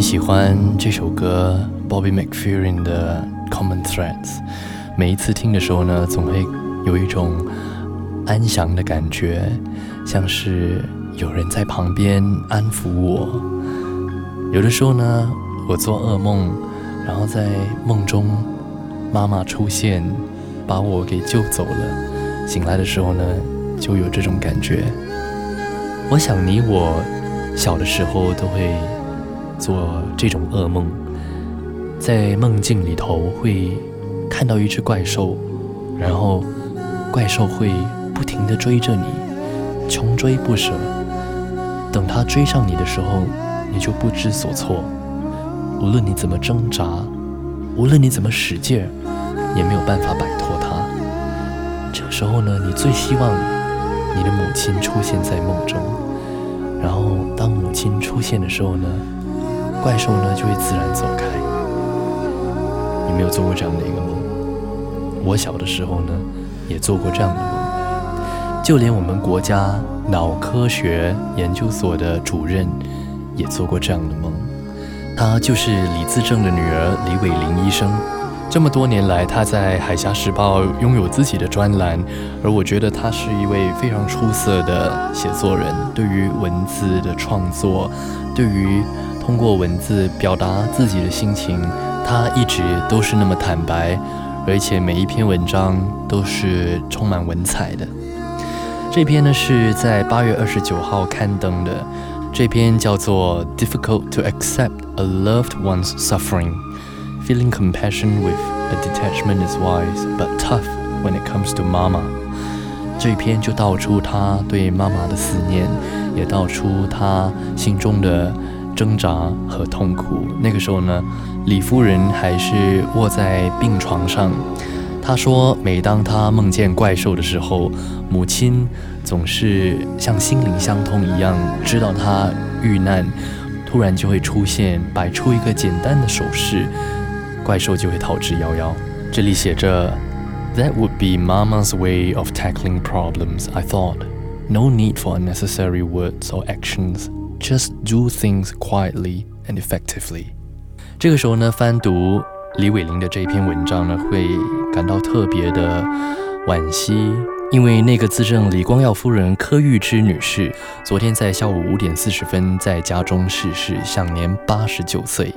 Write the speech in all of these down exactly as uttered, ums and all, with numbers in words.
喜欢这首歌 Bobby McFerrin 的 Common Threads， 每一次听的时候呢，总会有一种安详的感觉，像是有人在旁边安抚我。有的时候呢，我做噩梦，然后在梦中妈妈出现，把我给救走了，醒来的时候呢，就有这种感觉。我想你我小的时候都会做这种噩梦，在梦境里头会看到一只怪兽，然后怪兽会不停地追着你，穷追不舍。等它追上你的时候，你就不知所措，无论你怎么挣扎，无论你怎么使劲，也没有办法摆脱它。这个时候呢，你最希望你的母亲出现在梦中，然后当母亲出现的时候呢，怪兽呢就会自然走开。你没有做过这样的一个梦？我小的时候呢，也做过这样的梦。就连我们国家脑科学研究所的主任也做过这样的梦。他就是李自正的女儿李伟玲医生。这么多年来，他在海峡时报拥有自己的专栏，而我觉得他是一位非常出色的写作人。对于文字的创作，对于通过文字表达自己的心情，他一直都是那么坦白，而且每一篇文章都是充满文采的。这篇呢是在八月二十九号刊登的，这篇叫做 Difficult to accept a loved one's suffering.Feeling compassion with a detachment is wise, but tough when it comes to mama. 这一篇就道出他对妈妈的思念，也道出他心中的挣扎和痛苦。那个时候呢，李夫人还是卧在病床上。她说，每当她梦见怪兽的时候，母亲总是像心灵相通一样，知道她遇难，突然就会出现，摆出一个简单的手势，怪兽就会逃之夭夭。这里写着 That would be Mama's way of tackling problems, I thought. No need for unnecessary words or actions. Just do things quietly and effectively. 这个时候呢，翻读李伟玲的这篇文章呢，会感到特别的惋惜，因为那个自称李光耀夫人柯玉芝女士，昨天在下午五点四十分在家中逝世，享年八十九岁。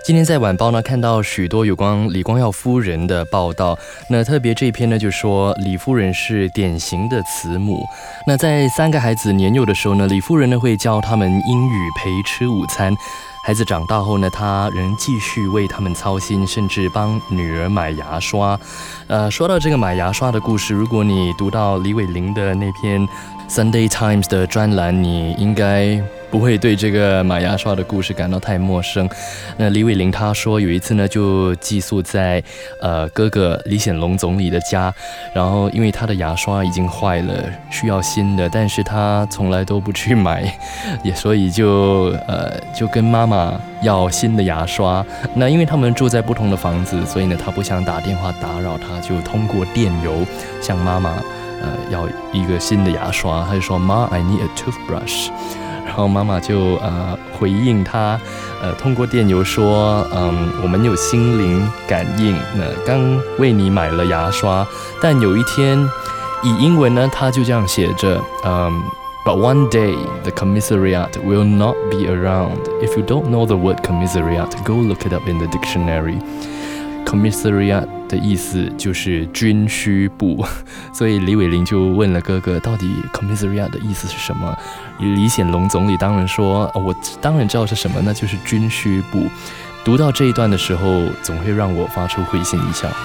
今天在晚报呢看到许多有关李光耀夫人的报道，那特别这一篇呢就说李夫人是典型的慈母。那在三个孩子年幼的时候呢，李夫人呢会教他们英语，陪吃午餐。孩子长大后呢，她仍继续为他们操心，甚至帮女儿买牙刷。呃，说到这个买牙刷的故事，如果你读到李伟玲的那篇 Sunday Times 的专栏，你应该不会对这个买牙刷的故事感到太陌生。那李伟玲她说有一次呢，就寄宿在呃哥哥李显龙总理的家，然后因为他的牙刷已经坏了，需要新的，但是他从来都不去买，也所以就呃就跟妈妈要新的牙刷。那因为他们住在不同的房子，所以呢他不想打电话打扰他，就通过电邮向妈妈呃要一个新的牙刷。他就说妈 I need a toothbrush。然后妈妈就呃回应他，呃通过电邮说，嗯，我们有心灵感应，那刚为你买了牙刷，但有一天，以英文呢，他就这样写着，嗯 ，But one day the commissariat will not be around. If you don't know the word commissariat, go look it up in the dictionary. Commissariat 的意思就是军需部，所以李伟玲就问了哥哥，到底 commissariat 的意思是什么？李显龙总理当然说，哦，我当然知道是什么，那就是军需部。读到这一段的时候，总会让我发出会心一笑。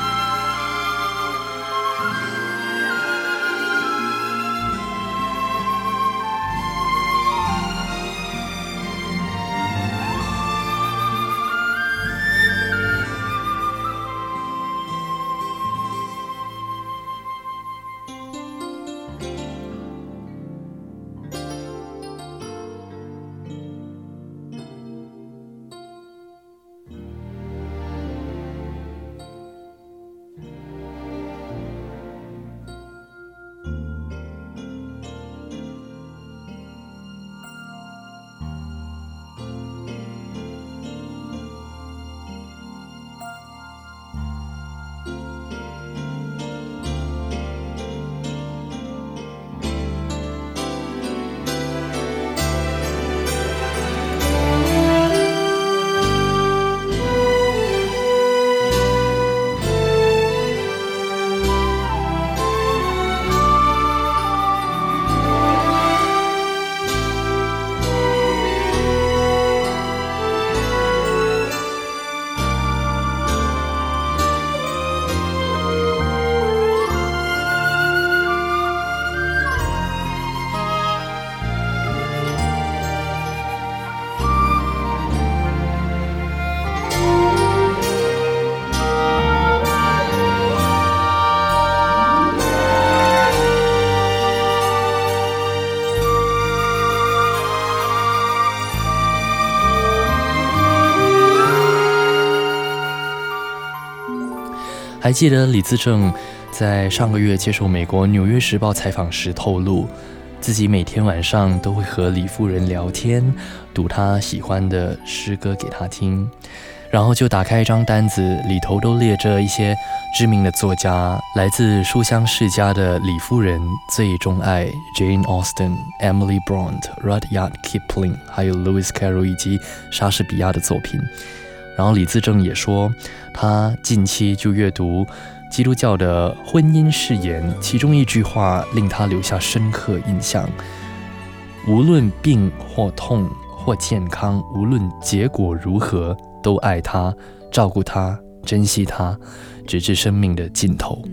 还记得李自正在上个月接受美国《纽约时报》采访时透露，自己每天晚上都会和李夫人聊天，读她喜欢的诗歌给她听，然后就打开一张单子，里头都列着一些知名的作家，来自书香世家的李夫人最钟爱 Jane Austen、Emily Bront、Rudyard Kipling， 还有 Lewis Carroll 以及莎士比亚的作品。然后李自正也说，他近期就阅读基督教的婚姻誓言，其中一句话令他留下深刻印象：无论病或痛或健康，无论结果如何，都爱他，照顾他，珍惜他，直至生命的尽头。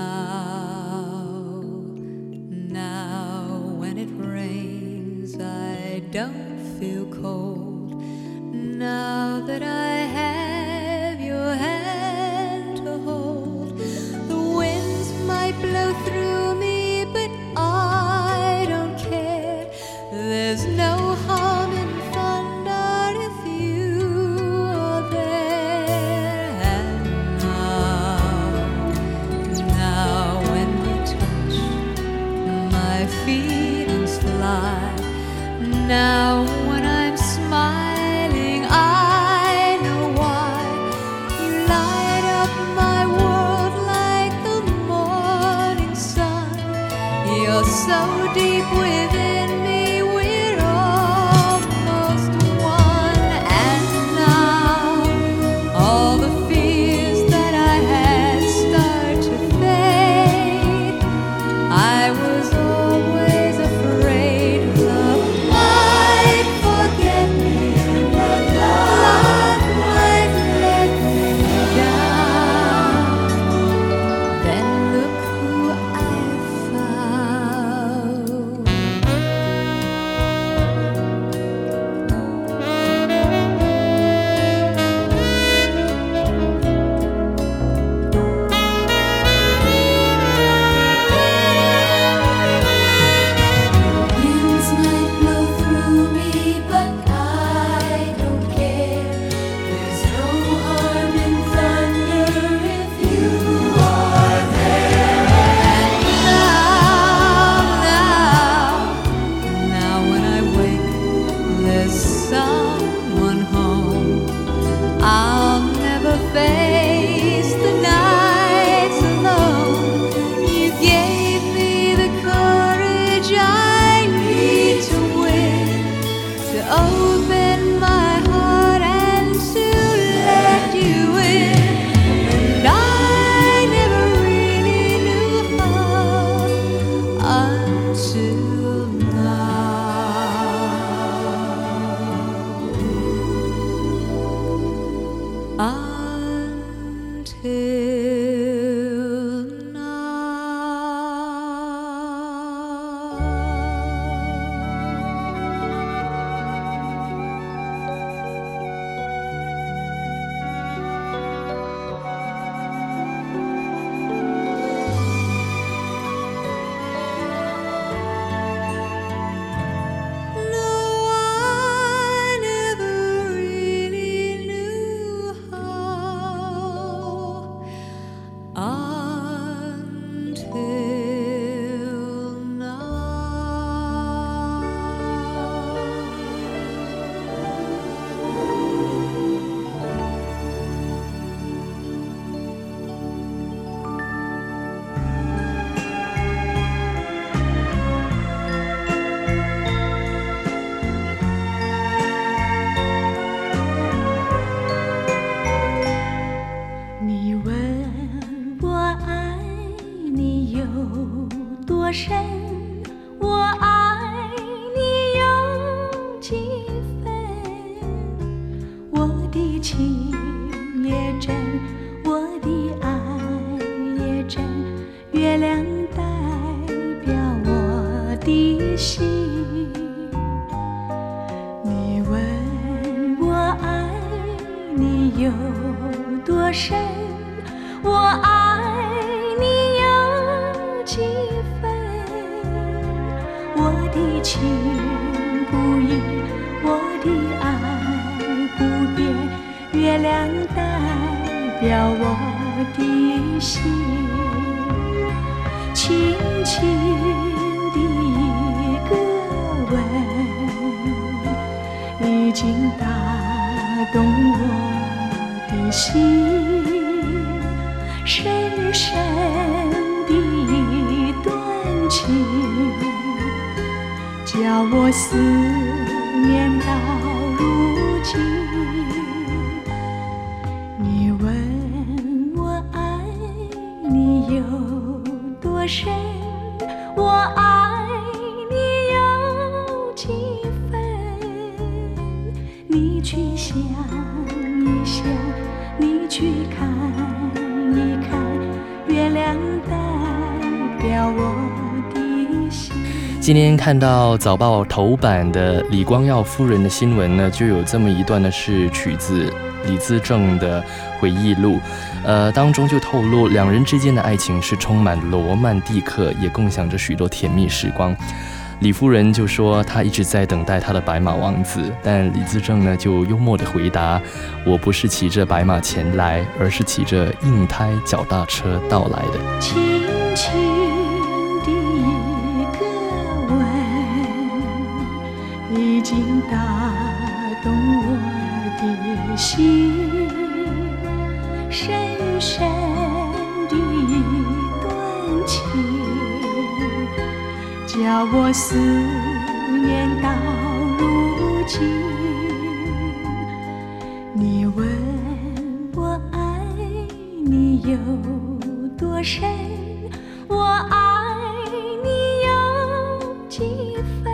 Now that I have your hand to hold, the winds might blow through me, but I don't care. There's no harm in thunder if you are there. And now, now when you touch, my feelings fly. Now when I'm smiling, I know why. You light up my world like the morning sun. You're so deep within me, we're almost one. And now, 多深，我爱你有几分？我的情也真，我的爱也真，月亮代表我的心。你问我爱你有多深，我爱你有几分？我的情不移，我的爱不变，月亮代表我的心。轻轻的一个吻，已经打动我的心。深深的一段情，叫我思念到如今。你问我爱你有多深，我爱你有几分？你去想一想，你去看一看，月亮代表我的心。 今天看到早报头版的李光耀夫人的新闻呢，就有这么一段呢，是取自李资正的回忆录，呃，当中就透露两人之间的爱情是充满罗曼蒂克，也共享着许多甜蜜时光。李夫人就说她一直在等待她的白马王子，但李资正呢就幽默地回答，我不是骑着白马前来，而是骑着硬胎脚踏车到来的。 轻轻的一个吻，已经打动我的心。深深的一段情，叫我思念到如今。你问我爱你有多深，我爱你有几分？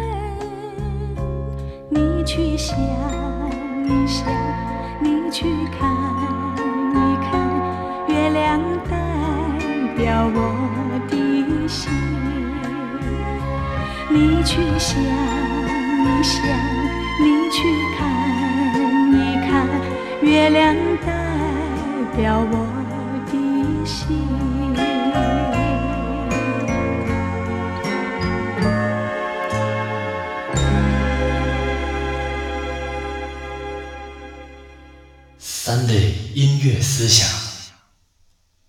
你去想一想，你去看一看，月亮代表我的心。你去想一想，你去看一看，月亮代表我的心。 Sunday 音乐思想。